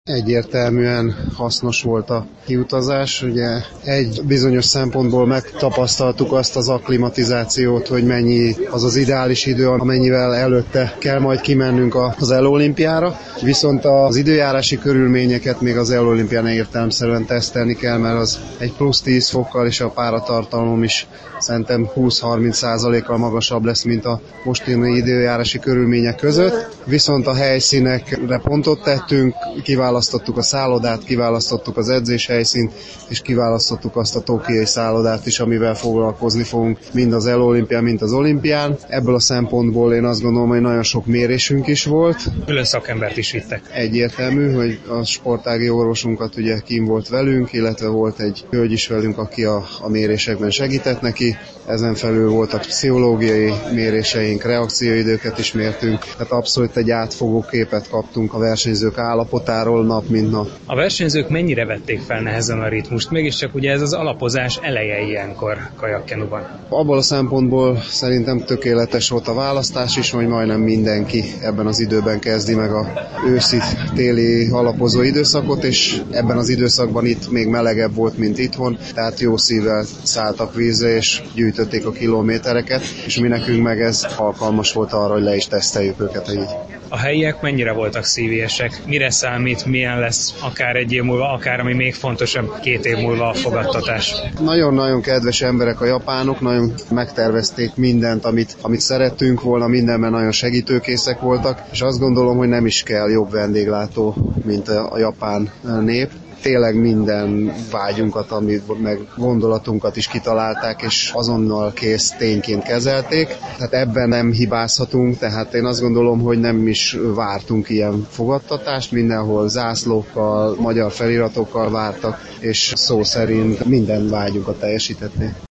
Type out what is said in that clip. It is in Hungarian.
Egyértelműen hasznos volt a kiutazás. Ugye egy bizonyos szempontból megtapasztaltuk azt az akklimatizációt, hogy mennyi az az ideális idő, amennyivel előtte kell majd kimennünk az Elo-olimpiára. Viszont az időjárási körülményeket még az Elo-olimpián értelemszerűen tesztelni kell, mert az egy plusz 10 fokkal és a páratartalom is szerintem 20-30%-kal magasabb lesz, mint a mostani időjárási körülmények között. Viszont a helyszínekre pontot tettünk, kiválasztottuk a szállodát, kiválasztottuk az edzéshelyszínt, és kiválasztottuk azt a tokiói szállodát is, amivel foglalkozni fogunk mind az Elo-olimpián, mind az olimpián. Ebből a szempontból én azt gondolom, hogy nagyon sok mérésünk is volt. Külön szakembert is vittek. Egyértelmű, hogy a sportági orvosunkat ugye kim volt velünk, illetve volt egy hölgy is velünk, aki a mérésekben segített neki. Ezen felül voltak pszichológiai méréseink, reakcióidőket is mértünk, tehát abszolút egy átfogó képet kaptunk a versenyzők állapotáról nap mint nap. A versenyzők mennyire vették fel nehezen a ritmust? Mégiscsak ugye ez az alapozás eleje ilyenkor kajakkenuban. Abból a szempontból szerintem tökéletes volt a választás is, hogy majdnem mindenki ebben az időben kezdi meg a őszi-téli alapozó időszakot, és ebben az időszakban itt még melegebb volt, mint itthon, tehát jó szívvel szálltak vízre, és gyűjtötték a kilométereket, és mi nekünk meg ez alkalmas volt arra, hogy le is teszteljük őket így. A helyiek mennyire voltak szívélyesek? Mire számít, milyen lesz akár egy év múlva, akár ami még fontosabb, 2 év múlva a fogadtatás? Nagyon-nagyon kedves emberek a japánok, nagyon megtervezték mindent, amit szerettünk volna, mindenben nagyon segítőkészek voltak, és azt gondolom, hogy nem is kell jobb vendéglátó, mint a japán nép. Tényleg minden vágyunkat, meg gondolatunkat is kitalálták, és azonnal kész tényként kezelték. Tehát ebben nem hibázhatunk, tehát én azt gondolom, hogy nem is vártunk ilyen fogadtatást, mindenhol zászlókkal, magyar feliratokkal vártak, és szó szerint minden vágyunkat teljesítették.